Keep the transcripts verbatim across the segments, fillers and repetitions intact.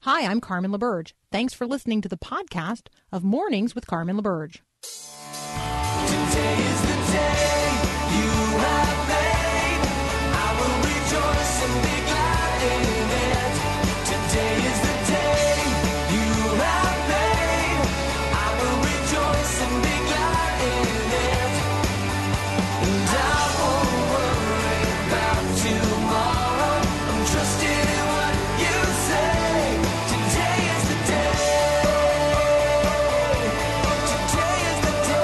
Hi, I'm Carmen LaBerge. Thanks for listening to the podcast of Mornings with Carmen LaBerge. Today is the day you have made. I will rejoice and be glad in it. Today is the day you have made. I will rejoice and be glad in it. And I won't worry about tomorrow. I'm trusting in what you say. Today is the day. Today is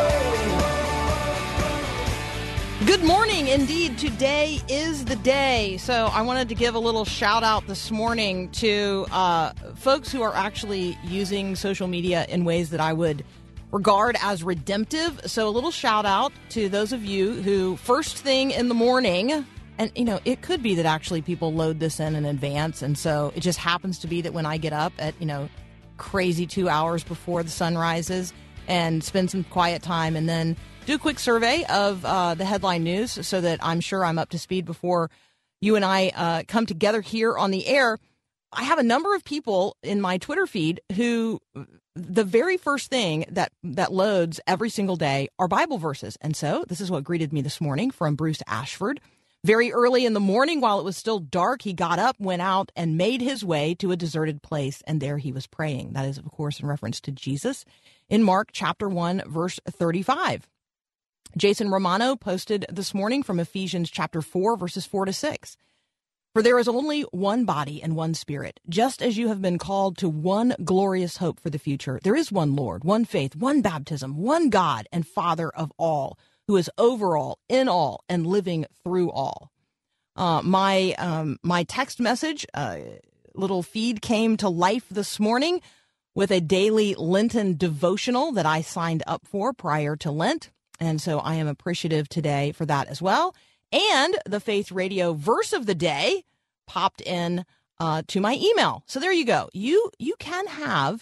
the day. Good morning. Indeed, today is the day. So I wanted to give a little shout out this morning to uh, folks who are actually using social media in ways that I would regard as redemptive. So a little shout out to those of you who first thing in the morning, and you know, it could be that actually people load this in in advance. And so it just happens to be that when I get up at, you know, crazy two hours before the sun rises and spend some quiet time and then do a quick survey of uh, the headline news so that I'm sure I'm up to speed before you and I uh, come together here on the air. I have a number of people in my Twitter feed who the very first thing that, that loads every single day are Bible verses. And so this is what greeted me this morning from Bruce Ashford. Very early in the morning, while it was still dark, he got up, went out, and made his way to a deserted place, and there he was praying. That is, of course, in reference to Jesus in Mark chapter one, verse thirty-five. Jason Romano posted this morning from Ephesians chapter four, verses four to six. For there is only one body and one spirit, just as you have been called to one glorious hope for the future. There is one Lord, one faith, one baptism, one God and Father of all, who is over all, in all, and living through all. Uh, my um, my text message, uh, little feed came to life this morning with a daily Lenten devotional that I signed up for prior to Lent. And so I am appreciative today for that as well. And the Faith Radio verse of the day popped in uh, to my email. So there you go. You you can have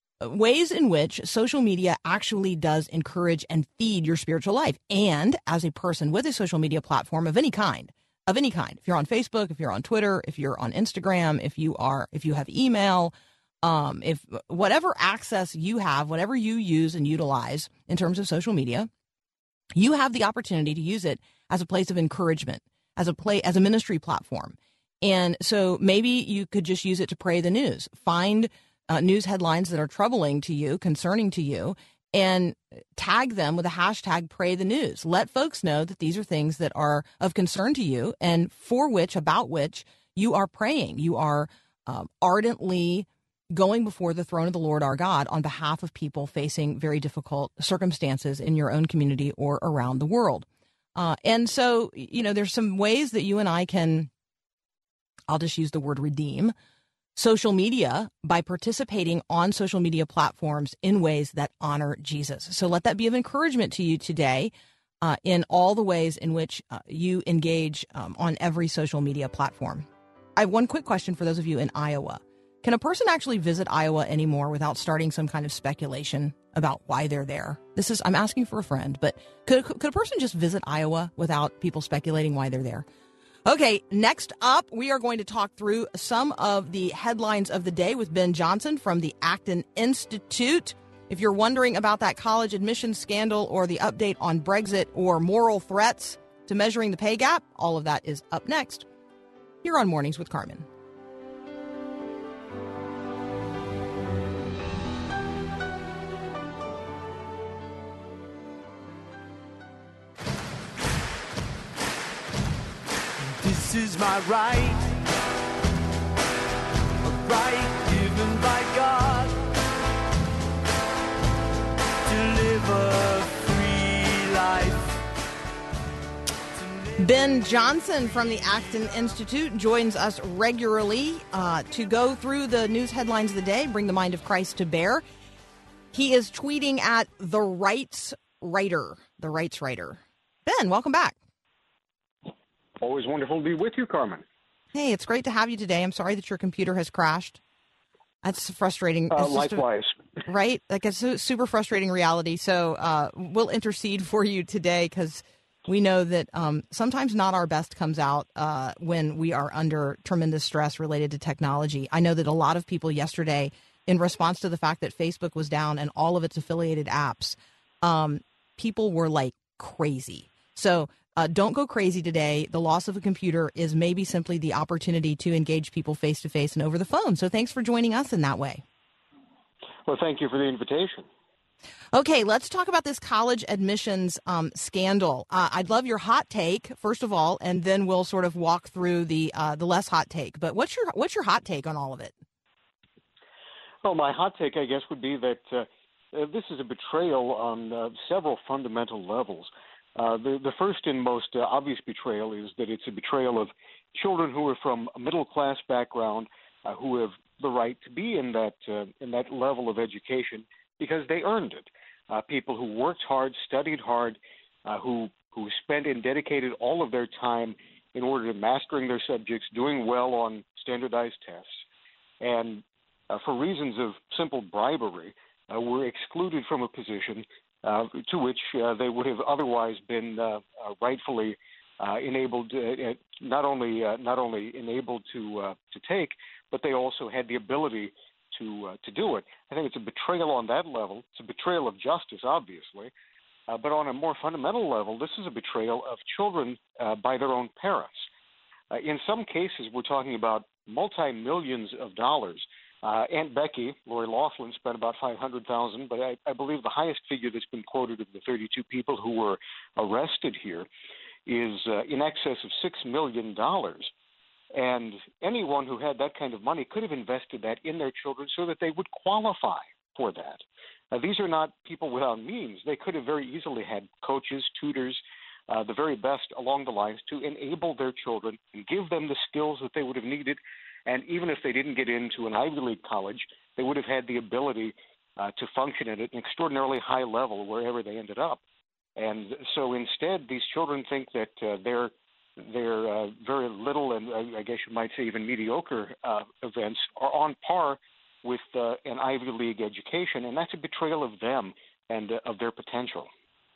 ways in which social media actually does encourage and feed your spiritual life. And as a person with a social media platform of any kind, of any kind, if you're on Facebook, if you're on Twitter, if you're on Instagram, if you are, if you have email, um, if whatever access you have, whatever you use and utilize in terms of social media, you have the opportunity to use it as a place of encouragement, as a play, as a ministry platform. And so maybe you could just use it to pray the news. Find uh, news headlines that are troubling to you, concerning to you, and tag them with a hashtag pray the news. Let folks know that these are things that are of concern to you and for which, about which you are praying. You are um, ardently going before the throne of the Lord our God on behalf of people facing very difficult circumstances in your own community or around the world. Uh, and so, you know, there's some ways that you and I can, I'll just use the word redeem, social media by participating on social media platforms in ways that honor Jesus. So let that be of encouragement to you today uh, in all the ways in which uh, you engage um, on every social media platform. I have one quick question for those of you in Iowa. Can a person actually visit Iowa anymore without starting some kind of speculation about why they're there? This is, I'm asking for a friend, but could, could a person just visit Iowa without people speculating why they're there? Okay, next up, we are going to talk through some of the headlines of the day with Ben Johnson from the Acton Institute. If you're wondering about that college admissions scandal or the update on Brexit or moral threats to measuring the pay gap, all of that is up next here on Mornings with Carmen. This is my right, a right given by God to live a free life. Ben Johnson from the Acton Institute joins us regularly uh, to go through the news headlines of the day, bring the mind of Christ to bear. He is tweeting at the Rights Writer, the Rights Writer. Ben, welcome back. Always wonderful to be with you, Carmen. Hey, it's great to have you today. I'm sorry that your computer has crashed. That's frustrating. Uh, It's just a- likewise. right? Like, it's a super frustrating reality. So uh, we'll intercede for you today because we know that um, sometimes not our best comes out uh, when we are under tremendous stress related to technology. I know that a lot of people yesterday, in response to the fact that Facebook was down and all of its affiliated apps, um, people were like crazy. So uh, don't go crazy today. The loss of a computer is maybe simply the opportunity to engage people face to face and over the phone. So thanks for joining us in that way. Well, thank you for the invitation. Okay, let's talk about this college admissions um, scandal. Uh, I'd love your hot take, first of all, and then we'll sort of walk through the uh, the less hot take. But what's your what's your hot take on all of it? Well, my hot take, I guess, would be that uh, uh, this is a betrayal on uh, several fundamental levels. Uh, the, the first and most uh, obvious betrayal is that it's a betrayal of children who are from a middle-class background, uh, who have the right to be in that uh, in that level of education because they earned it. Uh, people who worked hard, studied hard, uh, who who spent and dedicated all of their time in order to mastering their subjects, doing well on standardized tests, and uh, for reasons of simple bribery, uh, were excluded from a position uh, to which uh, they would have otherwise been uh, uh, rightfully uh, enabled, uh, not only uh, not only enabled to uh, to take, but they also had the ability to uh, to do it. I think it's a betrayal on that level. It's a betrayal of justice, obviously, uh, but on a more fundamental level, this is a betrayal of children uh, by their own parents. Uh, in some cases, we're talking about multi-millions of dollars. Uh, Aunt Becky, Lori Loughlin, spent about five hundred thousand dollars, but I, I believe the highest figure that's been quoted of the thirty-two people who were arrested here is uh, in excess of six million dollars. And anyone who had that kind of money could have invested that in their children so that they would qualify for that. Now, these are not people without means. They could have very easily had coaches, tutors, uh, the very best along the lines to enable their children and give them the skills that they would have needed. And even if they didn't get into an Ivy League college, they would have had the ability uh, to function at an extraordinarily high level wherever they ended up. And so instead, these children think that uh, they're Their uh, very little and uh, I guess you might say even mediocre uh, events are on par with uh, an Ivy League education, and that's a betrayal of them and uh, of their potential.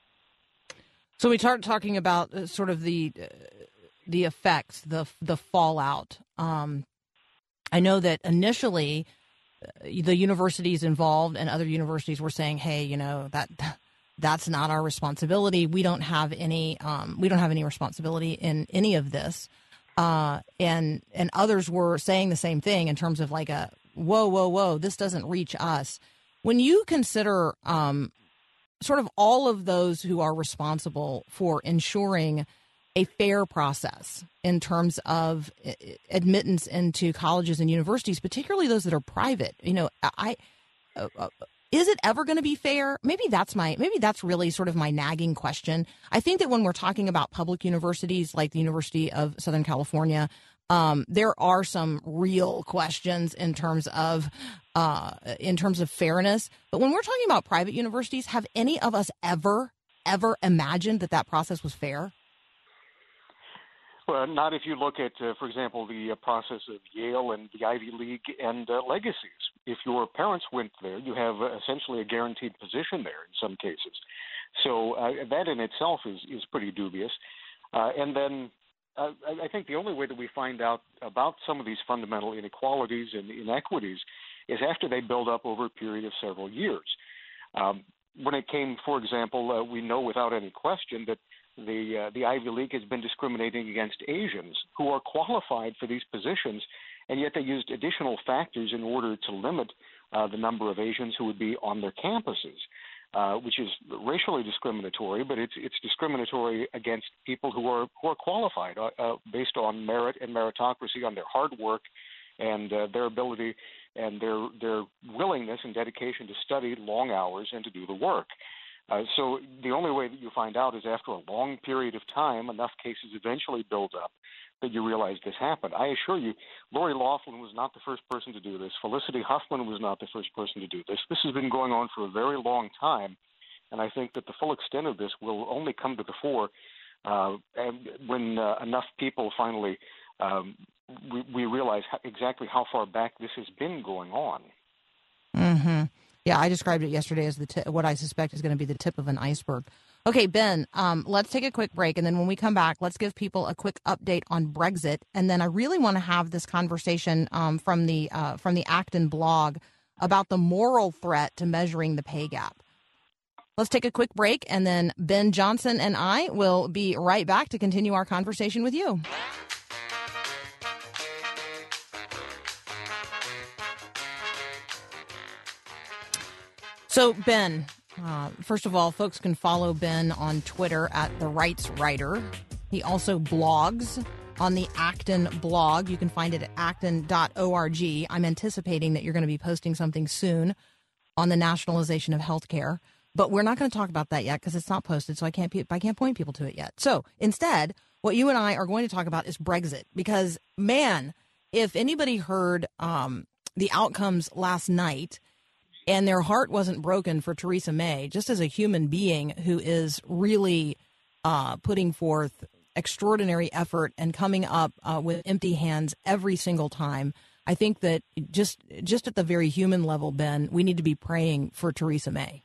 So we start talking about uh, sort of the uh, the effects, the the fallout. Um, I know that initially uh, the universities involved and other universities were saying, "Hey, you know that." That's not our responsibility. We don't have any. Um, we don't have any responsibility in any of this. Uh, and and others were saying the same thing in terms of like a whoa, whoa, whoa. This doesn't reach us. When you consider um, sort of all of those who are responsible for ensuring a fair process in terms of admittance into colleges and universities, particularly those that are private, you know, I. Uh, uh, Is it ever going to be fair? Maybe that's my, maybe that's really sort of my nagging question. I think that when we're talking about public universities like the University of Southern California, um, there are some real questions in terms of, uh, in terms of fairness. But when we're talking about private universities, have any of us ever, ever imagined that that process was fair? Well, not if you look at, uh, for example, the uh, process of Yale and the Ivy League and uh, legacies. If your parents went there, you have uh, essentially a guaranteed position there in some cases. So uh, that in itself is, is pretty dubious. Uh, and then uh, I think the only way that we find out about some of these fundamental inequalities and inequities is after they build up over a period of several years. Um, when it came, for example, uh, we know without any question that the uh, the Ivy League has been discriminating against Asians who are qualified for these positions, and yet they used additional factors in order to limit uh, the number of Asians who would be on their campuses, uh, which is racially discriminatory, but it's it's discriminatory against people who are who are qualified uh, uh, based on merit and meritocracy, on their hard work and uh, their ability and their their willingness and dedication to study long hours and to do the work. Uh, so the only way that you find out is after a long period of time, enough cases eventually build up that you realize this happened. I assure you, Lori Loughlin was not the first person to do this. Felicity Huffman was not the first person to do this. This has been going on for a very long time, and I think that the full extent of this will only come to the fore uh, and when uh, enough people finally um, we, we realize how, exactly how far back this has been going on. Mm-hmm. Yeah, I described it yesterday as the t- what I suspect is going to be the tip of an iceberg. Okay, Ben, um, let's take a quick break, and then when we come back, let's give people a quick update on Brexit. And then I really want to have this conversation um, from the uh, from the Acton blog about the moral threat to measuring the pay gap. Let's take a quick break, and then Ben Johnson and I will be right back to continue our conversation with you. So, Ben, uh, first of all, folks can follow Ben on Twitter at The Rights Writer. He also blogs on the Acton blog. You can find it at acton dot org. I'm anticipating that you're going to be posting something soon on the nationalization of healthcare, but we're not going to talk about that yet because it's not posted, so I can't I can't point people to it yet. So instead, what you and I are going to talk about is Brexit, because, man, if anybody heard um, the outcomes last night, and their heart wasn't broken for Theresa May, just as a human being who is really uh, putting forth extraordinary effort and coming up uh, with empty hands every single time, I think that just just at the very human level, Ben, we need to be praying for Theresa May.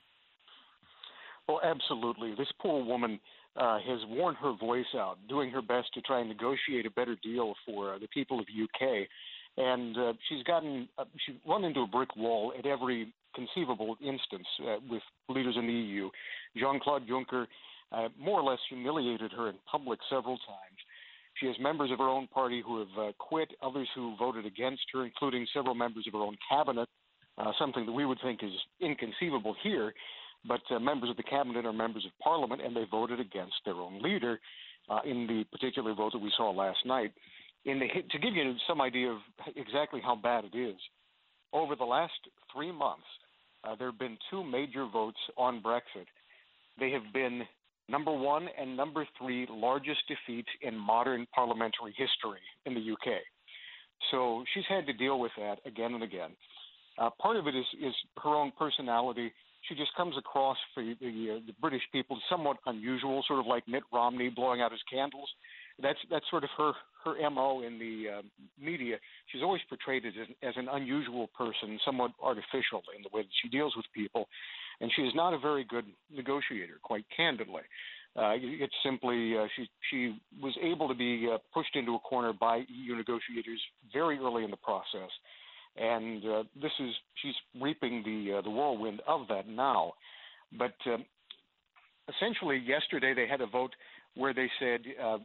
Well, absolutely. This poor woman uh, has worn her voice out, doing her best to try and negotiate a better deal for uh, the people of the U K. And uh, she's gotten, uh, she's run into a brick wall at every conceivable instance uh, with leaders in the E U. Jean-Claude Juncker uh, more or less humiliated her in public several times. She has members of her own party who have uh, quit, others who voted against her, including several members of her own cabinet, uh, something that we would think is inconceivable here. But uh, members of the cabinet are members of parliament, and they voted against their own leader uh, in the particular vote that we saw last night. In the, to give you some idea of exactly how bad it is, over the last three months, uh, there have been two major votes on Brexit. They have been number one and number three largest defeats in modern parliamentary history in the U K. So she's had to deal with that again and again. Uh, part of it is, is her own personality. She just comes across for the, uh, the British people somewhat unusual, sort of like Mitt Romney blowing out his candles. That's that's sort of her, her M O in the uh, media. She's always portrayed as, as an unusual person, somewhat artificial in the way that she deals with people. And she is not a very good negotiator, quite candidly. Uh, it's simply uh, she, she was able to be uh, pushed into a corner by E U negotiators very early in the process. And uh, this is she's reaping the, uh, the whirlwind of that now. But uh, essentially yesterday they had a vote where they said uh,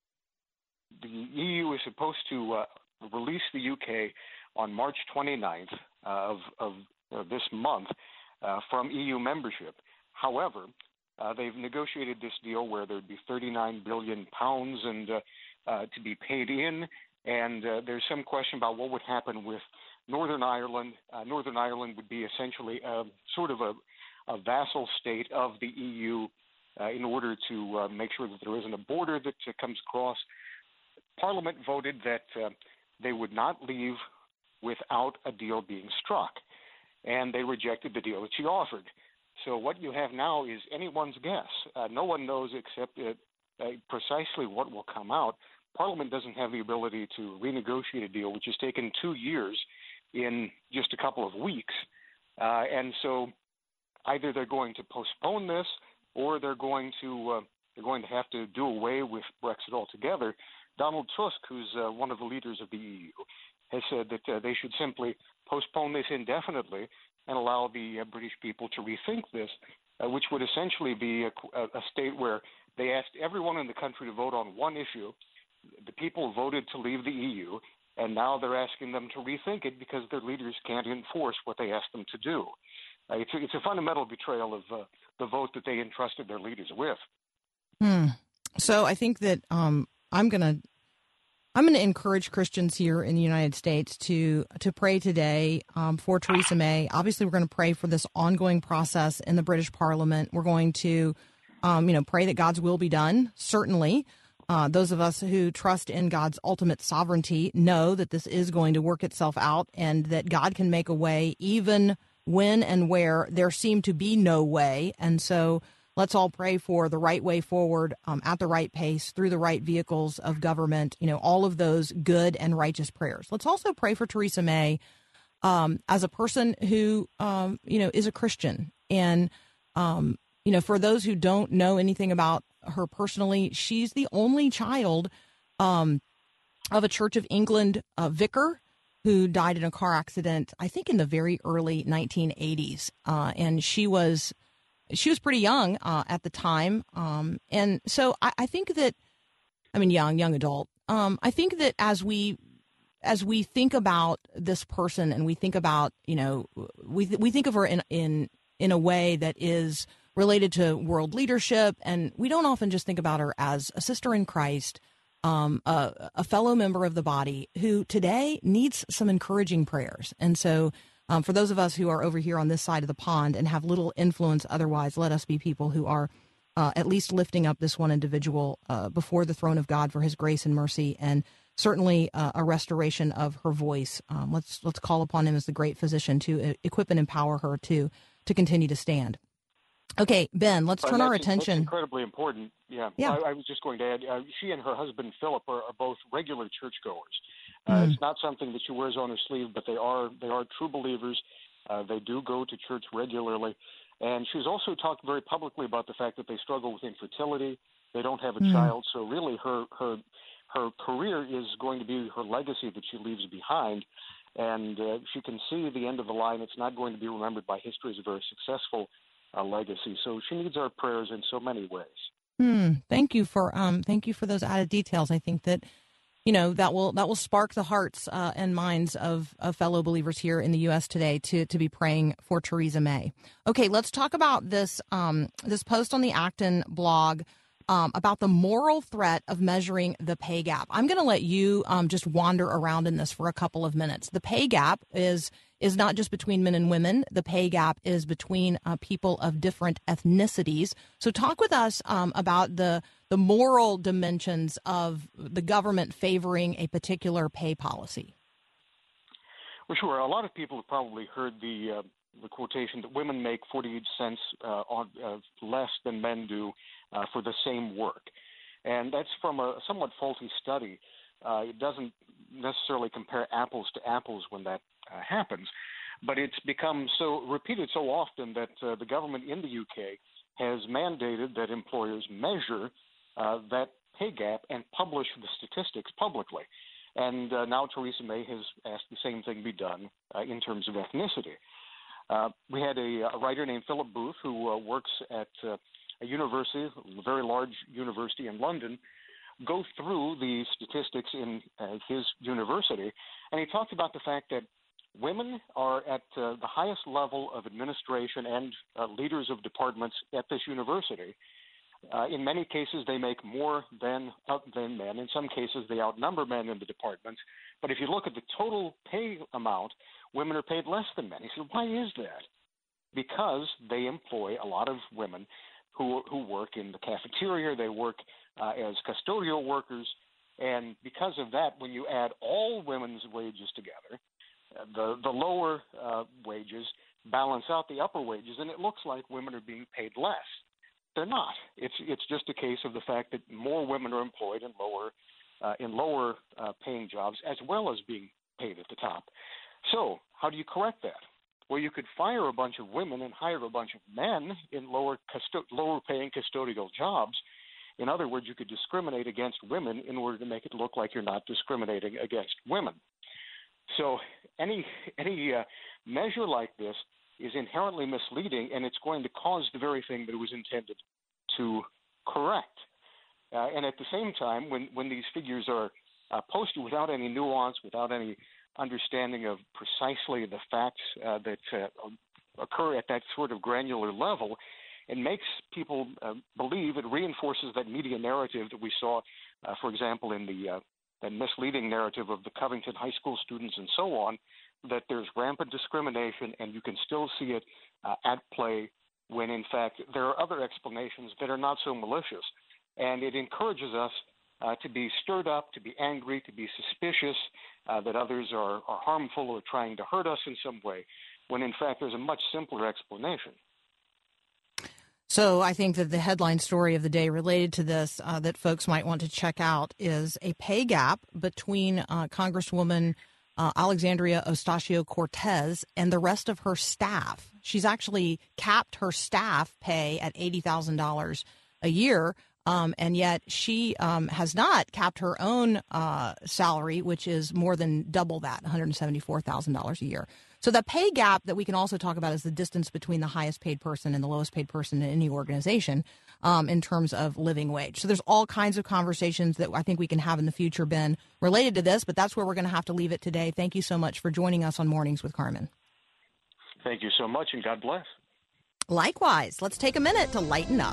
the E U is supposed to uh, release the U K on March twenty-ninth uh, of, of uh, this month uh, from E U membership. However, uh, they've negotiated this deal where there'd be thirty-nine billion pounds and uh, uh, to be paid in, and uh, there's some question about what would happen with Northern Ireland. Uh, Northern Ireland would be essentially uh, sort of a, a vassal state of the E U uh, in order to uh, make sure that there isn't a border that uh, comes across. Parliament voted that uh, they would not leave without a deal being struck, and they rejected the deal that she offered. So what you have now is anyone's guess. Uh, no one knows except uh, uh, precisely what will come out. Parliament doesn't have the ability to renegotiate a deal which has taken two years in just a couple of weeks. Uh, and so either they're going to postpone this or they're going to uh, they're going to have to do away with Brexit altogether. Donald Tusk, who's uh, one of the leaders of the E U, has said that uh, they should simply postpone this indefinitely and allow the uh, British people to rethink this, uh, which would essentially be a, a state where they asked everyone in the country to vote on one issue. The people voted to leave the E U, and now they're asking them to rethink it because their leaders can't enforce what they asked them to do. Uh, it's, a, it's a fundamental betrayal of uh, the vote that they entrusted their leaders with. Hmm. So I think that um, I'm going to I'm going to encourage Christians here in the United States to to pray today um, for Theresa May. Obviously, we're going to pray for this ongoing process in the British Parliament. We're going to, um, you know, pray that God's will be done. Certainly, uh, those of us who trust in God's ultimate sovereignty know that this is going to work itself out, and that God can make a way even when and where there seemed to be no way. And so let's all pray for the right way forward, um, at the right pace, through the right vehicles of government, you know, all of those good and righteous prayers. Let's also pray for Theresa May um, as a person who, um, you know, is a Christian. And, um, you know, for those who don't know anything about her personally, she's the only child um, of a Church of England uh, vicar who died in a car accident, I think in the very early nineteen eighties. Uh, and she was she was pretty young uh, at the time. Um, and so I, I think that, I mean, young, young adult. Um, I think that as we as we think about this person and we think about, you know, we we think of her in in in a way that is related to world leadership, and we don't often just think about her as a sister in Christ, um, a, a fellow member of the body who today needs some encouraging prayers. And so um, for those of us who are over here on this side of the pond and have little influence otherwise, let us be people who are uh, at least lifting up this one individual uh, before the throne of God for his grace and mercy, and certainly uh, a restoration of her voice. Um, let's let's call upon him as the great physician to uh, equip and empower her to to continue to stand. Okay, Ben, let's turn our attention. That's incredibly important. Yeah, yeah. I, I was just going to add, uh, she and her husband, Philip, are, are both regular churchgoers. Uh, mm. It's not something that she wears on her sleeve, but they are they are true believers. Uh, they do go to church regularly. And she's also talked very publicly about the fact that they struggle with infertility. They don't have a mm. child. So really her, her, her career is going to be her legacy that she leaves behind. And uh, she can see the end of the line. It's not going to be remembered by history as a very successful uh, legacy. So she needs our prayers in so many ways. Hmm. Thank you for um. Thank you for those added details. I think that, you know, that will that will spark the hearts uh, and minds of, of fellow believers here in the U S today to to be praying for Theresa May. Okay, let's talk about this um this post on the Acton blog. Um, about the moral threat of measuring the pay gap. I'm going to let you um, just wander around in this for a couple of minutes. The pay gap is is not just between men and women. The pay gap is between uh, people of different ethnicities. So talk with us um, about the the moral dimensions of the government favoring a particular pay policy. Well, sure. A lot of people have probably heard the uh, the quotation that women make forty-eight cents uh, on, uh, less than men do uh, for the same work. And that's from a somewhat faulty study. Uh, it doesn't necessarily compare apples to apples when that uh, happens, but it's become so repeated so often that uh, the government in the U K has mandated that employers measure uh, that pay gap and publish the statistics publicly. And uh, now Theresa May has asked the same thing be done uh, in terms of ethnicity. Uh, we had a, a writer named Philip Booth who uh, works at uh, a university, a very large university in London, go through the statistics in uh, his university, and he talked about the fact that women are at uh, the highest level of administration and uh, leaders of departments at this university. Uh, in many cases, they make more than uh, than men. In some cases, they outnumber men in the departments. But if you look at the total pay amount, women are paid less than men. He said, why is that? Because they employ a lot of women who who work in the cafeteria. They work uh, as custodial workers. And because of that, when you add all women's wages together, uh, the, the lower uh, wages balance out the upper wages, and it looks like women are being paid less. They're not. It's it's just a case of the fact that more women are employed in lower uh, in lower uh, paying jobs as well as being paid at the top. So how do you correct that? Well, you could fire a bunch of women and hire a bunch of men in lower custo- lower paying custodial jobs. In other words, you could discriminate against women in order to make it look like you're not discriminating against women. So any any uh, measure like this is inherently misleading, and it's going to cause the very thing that it was intended to correct. Uh, and at the same time, when, when these figures are uh, posted without any nuance, without any understanding of precisely the facts uh, that uh, occur at that sort of granular level, it makes people uh, believe, it reinforces that media narrative that we saw, uh, for example, in the uh, that misleading narrative of the Covington High School students and so on, that there's rampant discrimination, and you can still see it uh, at play when, in fact, there are other explanations that are not so malicious. And it encourages us uh, to be stirred up, to be angry, to be suspicious uh, that others are, are harmful or trying to hurt us in some way, when, in fact, there's a much simpler explanation. So I think that the headline story of the day related to this uh, that folks might want to check out is a pay gap between uh, Congresswoman uh, Alexandria Ocasio-Cortez and the rest of her staff. She's actually capped her staff pay at eighty thousand dollars a year, um, and yet she um, has not capped her own uh, salary, which is more than double that, one hundred seventy-four thousand dollars a year. So the pay gap that we can also talk about is the distance between the highest paid person and the lowest paid person in any organization um, in terms of living wage. So there's all kinds of conversations that I think we can have in the future, Ben, related to this, but that's where we're going to have to leave it today. Thank you so much for joining us on Mornings with Carmen. Thank you so much, and God bless. Likewise, let's take a minute to lighten up.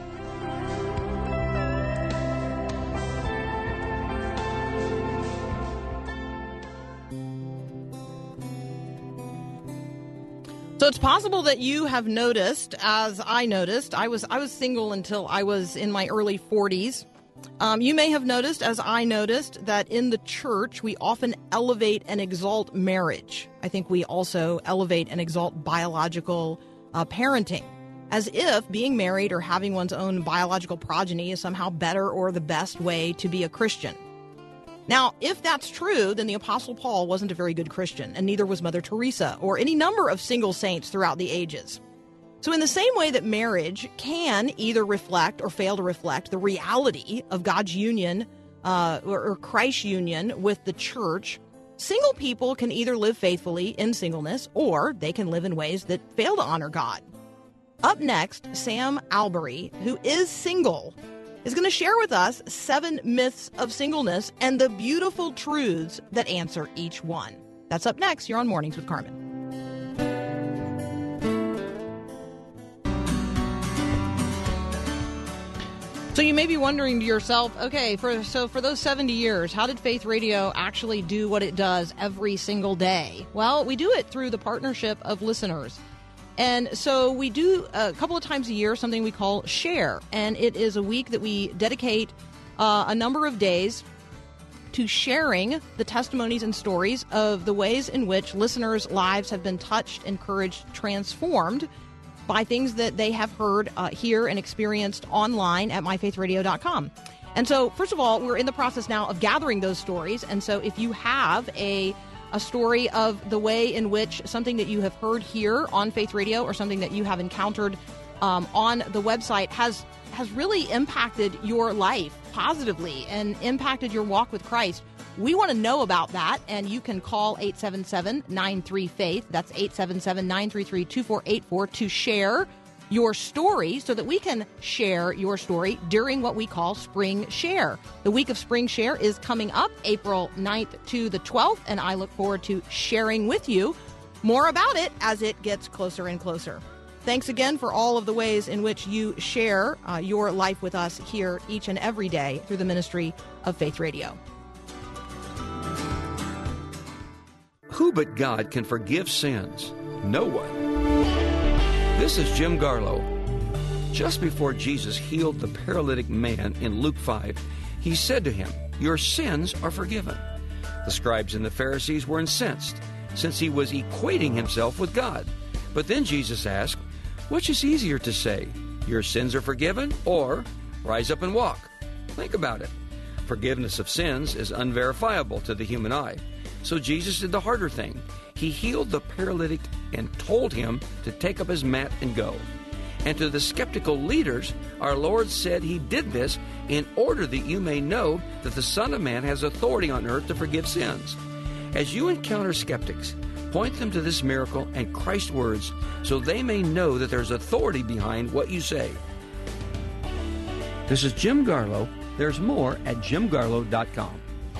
So it's possible that you have noticed, as I noticed, I was I was single until I was in my early forties. Um, you may have noticed, as I noticed, that in the church we often elevate and exalt marriage. I think we also elevate and exalt biological uh, parenting, as if being married or having one's own biological progeny is somehow better or the best way to be a Christian. Now, if that's true, then the Apostle Paul wasn't a very good Christian, and neither was Mother Teresa or any number of single saints throughout the ages. So in the same way that marriage can either reflect or fail to reflect the reality of God's union uh, or, or Christ's union with the church, single people can either live faithfully in singleness or they can live in ways that fail to honor God. Up next, Sam Allberry, who is single, is going to share with us seven myths of singleness and the beautiful truths that answer each one. That's up next. You're on Mornings with Carmen. So you may be wondering to yourself, okay, for so for those seventy years, how did Faith Radio actually do what it does every single day? Well, we do it through the partnership of listeners. And so we do a couple of times a year something we call Share, and it is a week that we dedicate uh, a number of days to sharing the testimonies and stories of the ways in which listeners' lives have been touched, encouraged, transformed by things that they have heard, uh, here, and experienced online at my faith radio dot com. And so, first of all, we're in the process now of gathering those stories, and so if you have a a story of the way in which something that you have heard here on Faith Radio or something that you have encountered um, on the website has has really impacted your life positively and impacted your walk with Christ, we want to know about that, and you can call eight seven seven, nine three, faith. That's eight seven seven, nine three three, two four eight four to share your story so that we can share your story during what we call Spring Share. The week of Spring Share is coming up April ninth to the twelfth, and I look forward to sharing with you more about it as it gets closer and closer. Thanks again for all of the ways in which you share uh, your life with us here each and every day through the ministry of Faith Radio. Who but God can forgive sins? No one. This is Jim Garlow. Just before Jesus healed the paralytic man in Luke five, he said to him, "Your sins are forgiven." The scribes and the Pharisees were incensed, since he was equating himself with God. But then Jesus asked, which is easier to say, "Your sins are forgiven," or "Rise up and walk"? Think about it. Forgiveness of sins is unverifiable to the human eye. So Jesus did the harder thing. He healed the paralytic and told him to take up his mat and go. And to the skeptical leaders, our Lord said he did this in order that you may know that the Son of Man has authority on earth to forgive sins. As you encounter skeptics, point them to this miracle and Christ's words so they may know that there's authority behind what you say. This is Jim Garlow. There's more at jim garlow dot com.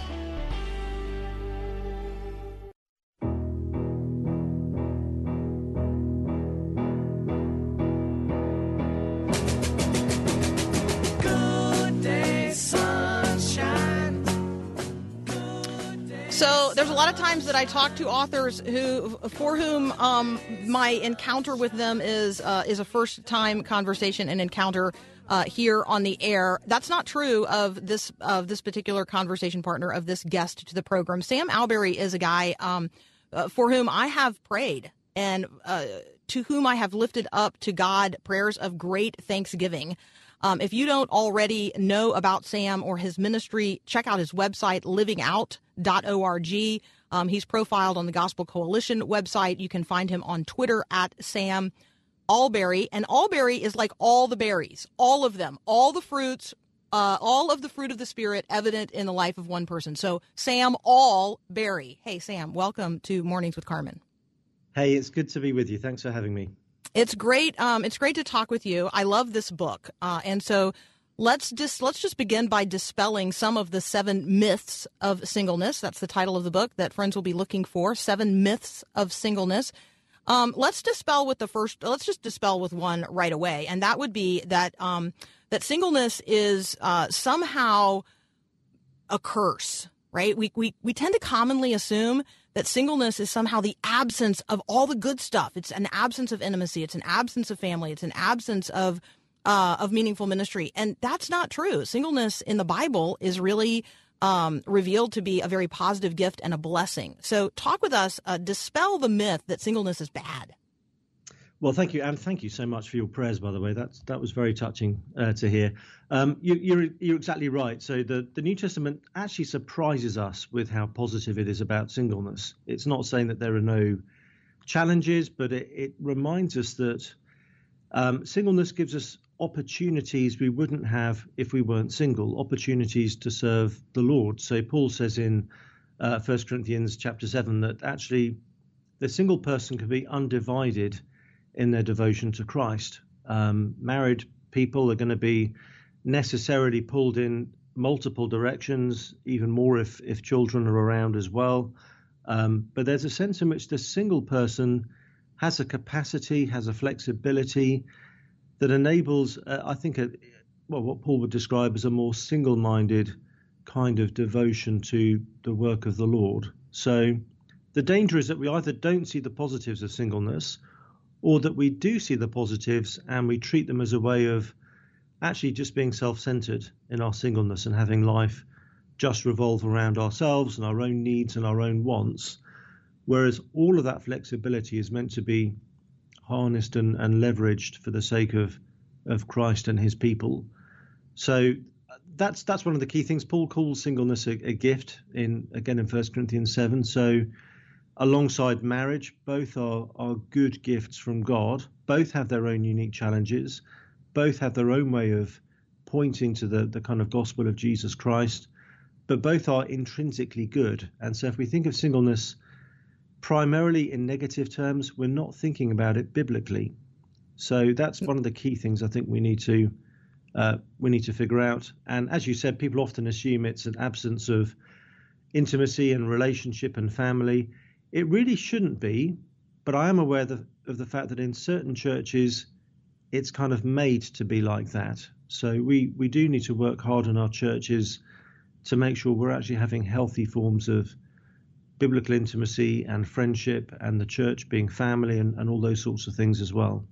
So there's a lot of times that I talk to authors who, for whom um, my encounter with them is uh, is a first time conversation and encounter uh, here on the air. That's not true of this of this particular conversation partner, of this guest to the program. Sam Allberry is a guy um, uh, for whom I have prayed and uh, to whom I have lifted up to God prayers of great thanksgiving. Um, if you don't already know about Sam or his ministry, check out his website, living out dot org. Um, he's profiled on the Gospel Coalition website. You can find him on Twitter at Sam Allberry. And Allberry is like all the berries, all of them, all the fruits, uh, all of the fruit of the Spirit evident in the life of one person. So Sam Allberry. Hey, Sam, welcome to Mornings with Carmen. Hey, it's good to be with you. Thanks for having me. It's great. Um, it's great to talk with you. I love this book. Uh, and so let's just let's just begin by dispelling some of the seven myths of singleness. That's the title of the book that friends will be looking for, Seven Myths of Singleness. Um, let's dispel with the first, let's just dispel with one right away. And that would be that um, that singleness is uh, somehow a curse, right? We, we, we tend to commonly assume that singleness is somehow the absence of all the good stuff. It's an absence of intimacy. It's an absence of family. It's an absence of uh, of meaningful ministry. And that's not true. Singleness in the Bible is really um, revealed to be a very positive gift and a blessing. So talk with us, uh, dispel the myth that singleness is bad. Well, thank you. And thank you so much for your prayers, by the way. That's, that was very touching uh, to hear. Um, you, you're, you're exactly right. So the, the New Testament actually surprises us with how positive it is about singleness. It's not saying that there are no challenges, but it, it reminds us that um, singleness gives us opportunities we wouldn't have if we weren't single, opportunities to serve the Lord. So Paul says in uh, First Corinthians chapter seven that actually the single person can be undivided in their devotion to Christ. Um, married people are going to be necessarily pulled in multiple directions, even more if, if children are around as well. Um, but there's a sense in which the single person has a capacity, has a flexibility that enables, uh, I think, a, well, what Paul would describe as a more single-minded kind of devotion to the work of the Lord. So the danger is that we either don't see the positives of singleness, or that we do see the positives and we treat them as a way of actually just being self-centered in our singleness and having life just revolve around ourselves and our own needs and our own wants, whereas all of that flexibility is meant to be harnessed and, and leveraged for the sake of of Christ and his people. So that's that's one of the key things. Paul calls singleness a, a gift in again in First Corinthians seven. So alongside marriage, both are, are good gifts from God. Both have their own unique challenges. Both have their own way of pointing to the, the kind of gospel of Jesus Christ, but both are intrinsically good. And so if we think of singleness primarily in negative terms, we're not thinking about it biblically. So that's one of the key things I think we need to uh, we need to figure out. And as you said, people often assume it's an absence of intimacy and relationship and family. It really shouldn't be, but I am aware that, of the fact that in certain churches, it's kind of made to be like that. So we, we do need to work hard in our churches to make sure we're actually having healthy forms of biblical intimacy and friendship, and the church being family and, and all those sorts of things as well.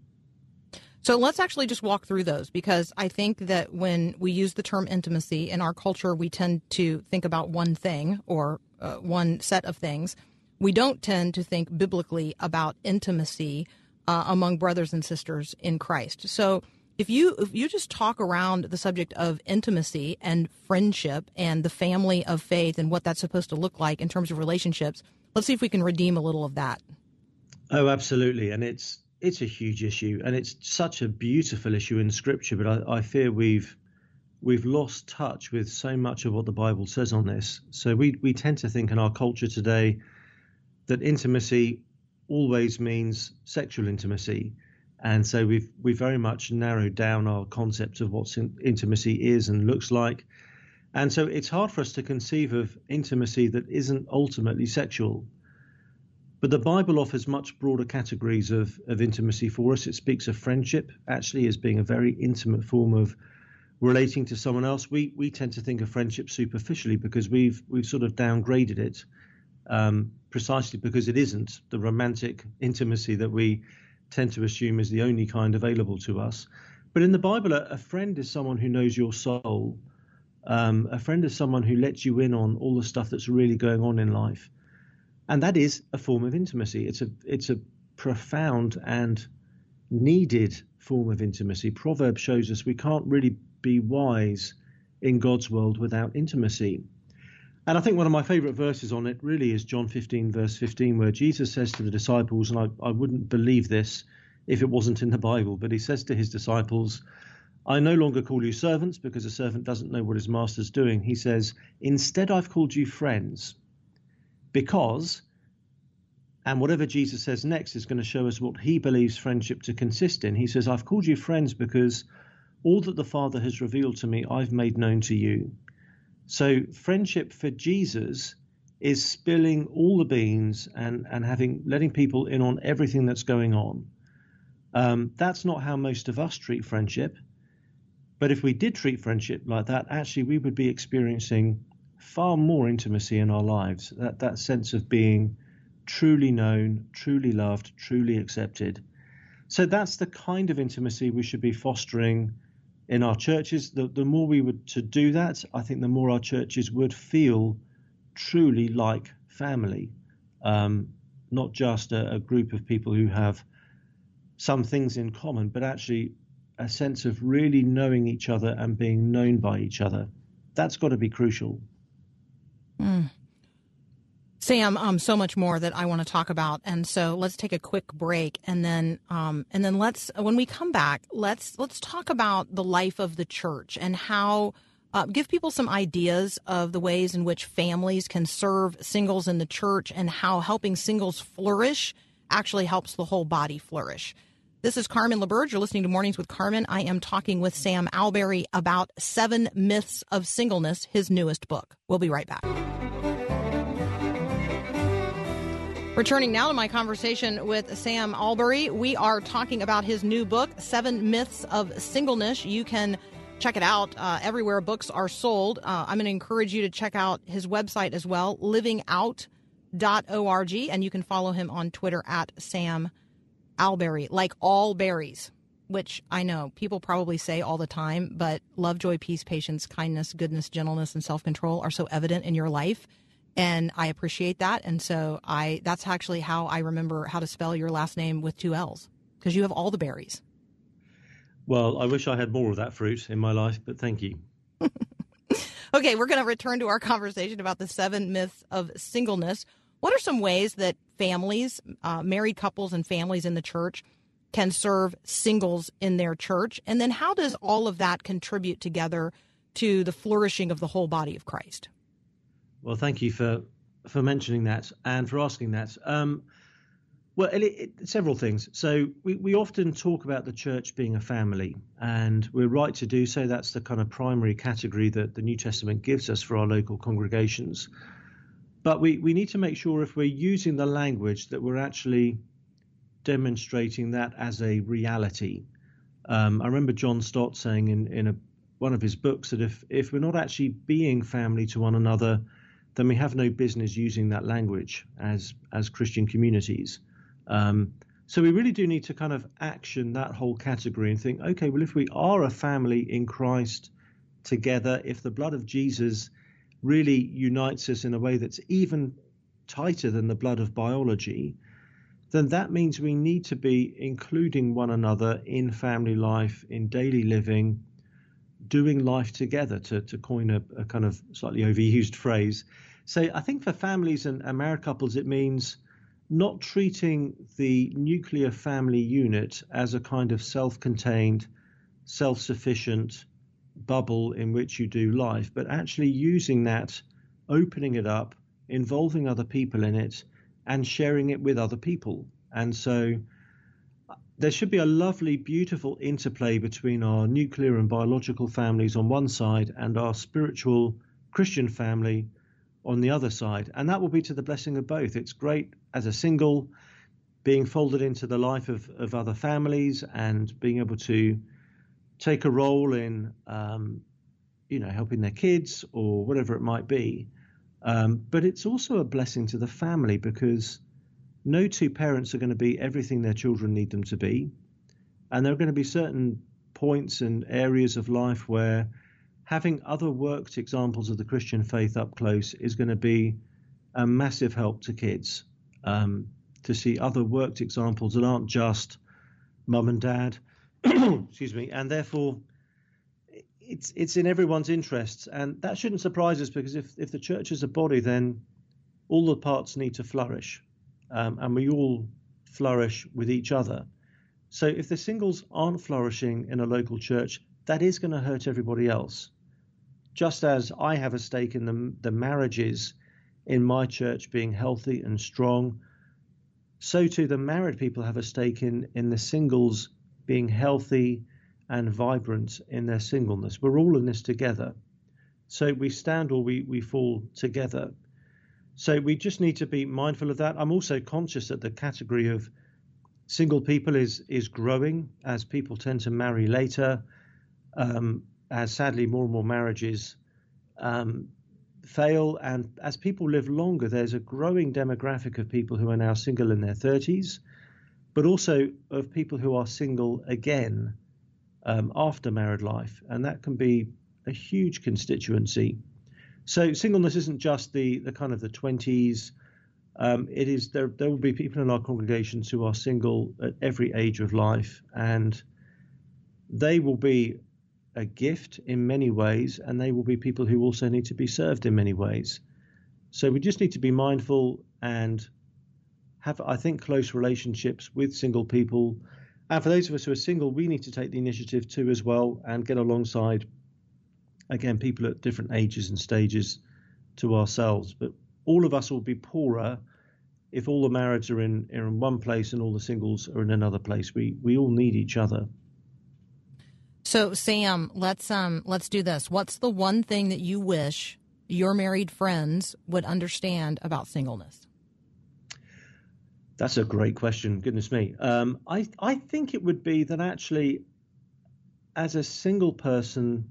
So let's actually just walk through those, because I think that when we use the term intimacy in our culture, we tend to think about one thing or uh, one set of things. We don't tend to think biblically about intimacy uh, among brothers and sisters in Christ. So if you if you just talk around the subject of intimacy and friendship and the family of faith and what that's supposed to look like in terms of relationships, let's see if we can redeem a little of that. Oh, absolutely. And it's it's a huge issue, and it's such a beautiful issue in Scripture. But I, I fear we've we've lost touch with so much of what the Bible says on this. So we we tend to think in our culture today that intimacy always means sexual intimacy. And so we've we very much narrowed down our concept of what intimacy is and looks like. And so it's hard for us to conceive of intimacy that isn't ultimately sexual. But the Bible offers much broader categories of, of intimacy for us. It speaks of friendship actually as being a very intimate form of relating to someone else. We we tend to think of friendship superficially because we've we've sort of downgraded it. Um, precisely because it isn't the romantic intimacy that we tend to assume is the only kind available to us. But in the Bible, a, a friend is someone who knows your soul. Um, a friend is someone who lets you in on all the stuff that's really going on in life. And that is a form of intimacy. It's a it's a profound and needed form of intimacy. Proverbs shows us we can't really be wise in God's world without intimacy. And I think one of my favorite verses on it really is John fifteen, verse fifteen, where Jesus says to the disciples, and I, I wouldn't believe this if it wasn't in the Bible, but he says to his disciples, I no longer call you servants because a servant doesn't know what his master's doing. He says, instead I've called you friends because, and whatever Jesus says next is going to show us what he believes friendship to consist in. He says, I've called you friends because all that the Father has revealed to me, I've made known to you. So friendship for Jesus is spilling all the beans and, and having letting people in on everything that's going on. Um, that's not how most of us treat friendship. But if we did treat friendship like that, actually we would be experiencing far more intimacy in our lives. That, that sense of being truly known, truly loved, truly accepted. So that's the kind of intimacy we should be fostering in our churches. The, the more we would to do that, I think the more our churches would feel truly like family, um, not just a, a group of people who have some things in common, but actually a sense of really knowing each other and being known by each other. That's got to be crucial. Mm. Sam, um, so much more that I want to talk about, and so let's take a quick break, and then, um, and then let's, when we come back, let's let's talk about the life of the church and how uh, give people some ideas of the ways in which families can serve singles in the church, and how helping singles flourish actually helps the whole body flourish. This is Carmen LaBerge. You're listening to Mornings with Carmen. I am talking with Sam Allberry about Seven Myths of Singleness, his newest book. We'll be right back. Returning now to my conversation with Sam Allberry, we are talking about his new book, Seven Myths of Singleness. You can check it out uh, everywhere books are sold. Uh, I'm going to encourage you to check out his website as well, living out dot org, and you can follow him on Twitter at Sam Allberry, like all berries, which I know people probably say all the time, but love, joy, peace, patience, kindness, goodness, gentleness, and self-control are so evident in your life. And I appreciate that. And so I that's actually how I remember how to spell your last name with two L's, because you have all the berries. Well, I wish I had more of that fruit in my life, but thank you. Okay, we're going to return to our conversation about the seven myths of singleness. What are some ways that families, uh, married couples and families in the church can serve singles in their church? And then how does all of that contribute together to the flourishing of the whole body of Christ? Well, thank you for, for mentioning that and for asking that. Um, well, it, it, several things. So we, we often talk about the church being a family, and we're right to do so. That's the kind of primary category that the New Testament gives us for our local congregations. But we, we need to make sure if we're using the language that we're actually demonstrating that as a reality. Um, I remember John Stott saying in, in a, one of his books that if, if we're not actually being family to one another, then we have no business using that language as as Christian communities. Um, so we really do need to kind of action that whole category and think, okay, well, if we are a family in Christ together, if the blood of Jesus really unites us in a way that's even tighter than the blood of biology, then that means we need to be including one another in family life, in daily living, doing life together, to, to coin a, a kind of slightly overused phrase. So I think for families and, and married couples, it means not treating the nuclear family unit as a kind of self-contained, self-sufficient bubble in which you do life, but actually using that, opening it up, involving other people in it, and sharing it with other people. And so there should be a lovely, beautiful interplay between our nuclear and biological families on one side and our spiritual Christian family on the other side. And that will be to the blessing of both. It's great as a single being folded into the life of, of other families and being able to take a role in, um, you know, helping their kids or whatever it might be. Um, but it's also a blessing to the family because no two parents are going to be everything their children need them to be. And there are going to be certain points and areas of life where having other worked examples of the Christian faith up close is going to be a massive help to kids, um, to see other worked examples that aren't just mum and dad, excuse me, and therefore it's it's in everyone's interests, and that shouldn't surprise us, because if, if the church is a body, then all the parts need to flourish, um, and we all flourish with each other. So if the singles aren't flourishing in a local church, that is going to hurt everybody else. Just as I have a stake in the, the marriages in my church being healthy and strong, so too the married people have a stake in, in the singles being healthy and vibrant in their singleness. We're all in this together. So we stand or we, we fall together. So we just need to be mindful of that. I'm also conscious that the category of single people is is growing as people tend to marry later, um, as sadly more and more marriages um, fail, and as people live longer, there's a growing demographic of people who are now single in their thirties, but also of people who are single again um, after married life, and that can be a huge constituency. So singleness isn't just the the kind of the twenties. Um, it is there. There will be people in our congregations who are single at every age of life, and they will be a gift in many ways, and they will be people who also need to be served in many ways. So we just need to be mindful and have, I think, close relationships with single people. And for those of us who are single, we need to take the initiative too as well, and get alongside, again, people at different ages and stages to ourselves. But all of us will be poorer if all the marrieds are in, are in one place and all the singles are in another place. We we all need each other. So, Sam, let's um let's do this. What's the one thing that you wish your married friends would understand about singleness? That's a great question. Goodness me. Um, I I think it would be that actually, as a single person,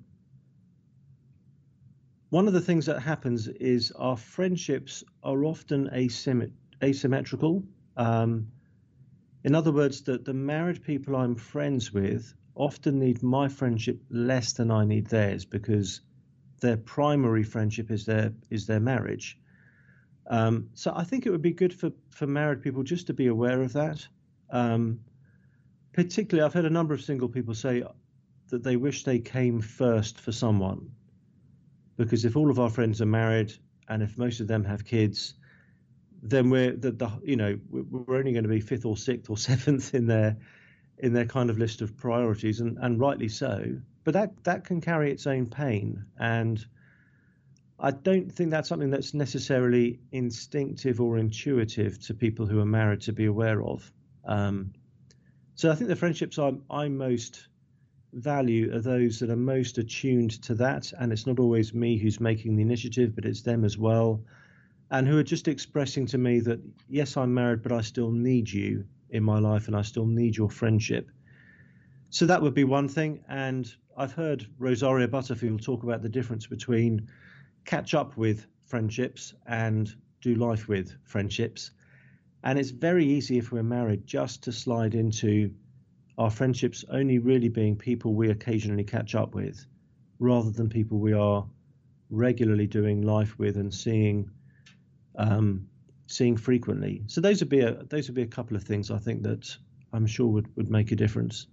one of the things that happens is our friendships are often asymmet- asymmetrical. Um, in other words, that the married people I'm friends with often need my friendship less than I need theirs, because their primary friendship is their is their marriage. Um, so I think it would be good for, for married people just to be aware of that. Um, particularly, I've heard a number of single people say that they wish they came first for someone, because if all of our friends are married and if most of them have kids, then we're the, the you know we're only going to be fifth or sixth or seventh in their in their kind of list of priorities, and, and rightly so. But that that can carry its own pain, and I don't think that's something that's necessarily instinctive or intuitive to people who are married to be aware of. Um, so I think the friendships I, I most value are those that are most attuned to that, and it's not always me who's making the initiative, but it's them as well, and who are just expressing to me that, yes, I'm married, but I still need you in my life, and I still need your friendship. So that would be one thing. And I've heard Rosaria Butterfield talk about the difference between catch up with friendships and do life with friendships. And it's very easy if we're married just to slide into our friendships only really being people we occasionally catch up with, rather than people we are regularly doing life with and seeing um, seeing frequently. So those would be a those would be a couple of things I think that I'm sure would, would make a difference.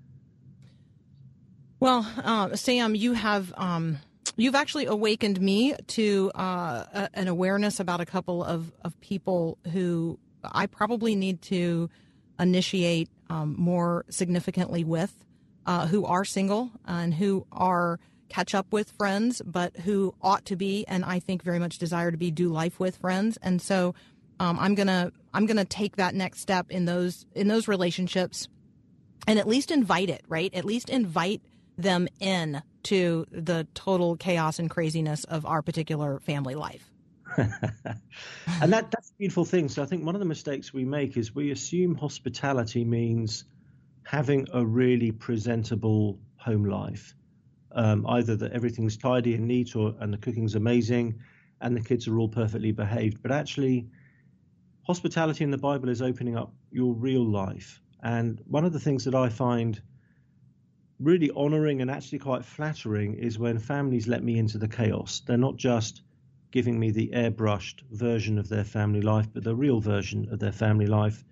Well, uh, Sam, you have um, you've actually awakened me to uh, a, an awareness about a couple of, of people who I probably need to initiate um, more significantly with, uh, who are single and who are catch up with friends, but who ought to be, and I think very much desire to be, do life with friends. And so um, I'm gonna I'm gonna take that next step in those in those relationships, and at least invite it, right? At least invite them in to the total chaos and craziness of our particular family life. And that that's a beautiful thing. So I think one of the mistakes we make is we assume hospitality means having a really presentable home life. Um, either that everything's tidy and neat, or and the cooking's amazing and the kids are all perfectly behaved. But actually, hospitality in the Bible is opening up your real life. And one of the things that I find really honoring and actually quite flattering is when families let me into the chaos. They're not just giving me the airbrushed version of their family life, but the real version of their family life.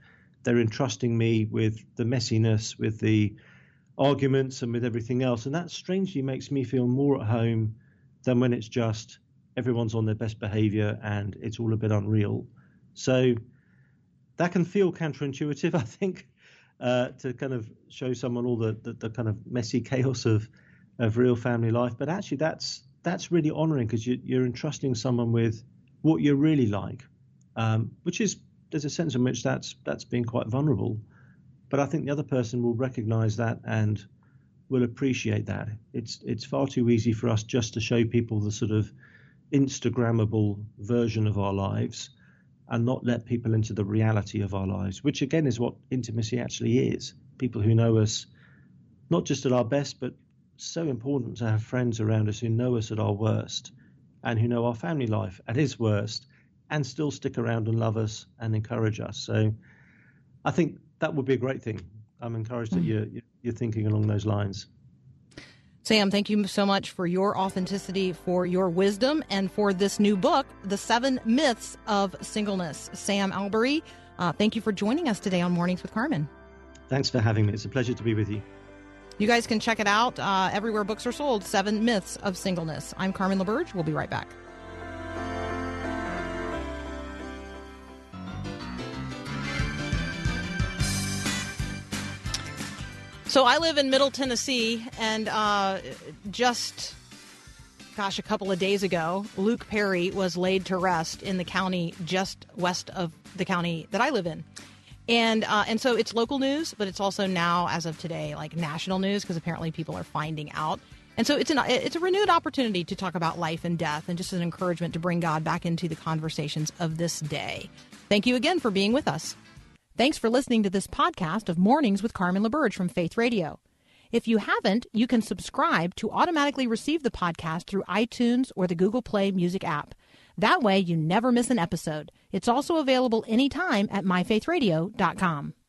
they're entrusting me with the messiness, with the arguments and with everything else. And that strangely makes me feel more at home than when it's just everyone's on their best behavior and it's all a bit unreal. So that can feel counterintuitive, I think, uh, to kind of show someone all the, the, the kind of messy chaos of, of real family life. But actually, that's that's really honoring, because you, you're entrusting someone with what you're really like, um, which is, there's a sense in which that's that's being quite vulnerable. But I think the other person will recognize that and will appreciate that. It's it's far too easy for us just to show people the sort of Instagrammable version of our lives and not let people into the reality of our lives, which again is what intimacy actually is. People who know us, not just at our best, but so important to have friends around us who know us at our worst and who know our family life at its worst and still stick around and love us and encourage us. So I think that would be a great thing. I'm encouraged mm. that you're, you're thinking along those lines. Sam, thank you so much for your authenticity, for your wisdom, and for this new book, The Seven Myths of Singleness. Sam Allberry, uh, thank you for joining us today on Mornings with Carmen. Thanks for having me. It's a pleasure to be with you. You guys can check it out uh, everywhere books are sold, Seven Myths of Singleness. I'm Carmen LaBerge. We'll be right back. So I live in Middle Tennessee, and uh, just, gosh, a couple of days ago, Luke Perry was laid to rest in the county just west of the county that I live in. And uh, and so it's local news, but it's also now, as of today, like national news, because apparently people are finding out. And so it's an it's a renewed opportunity to talk about life and death, and just an encouragement to bring God back into the conversations of this day. Thank you again for being with us. Thanks for listening to this podcast of Mornings with Carmen LaBerge from Faith Radio. If you haven't, you can subscribe to automatically receive the podcast through iTunes or the Google Play Music app. That way, you never miss an episode. It's also available anytime at my faith radio dot com.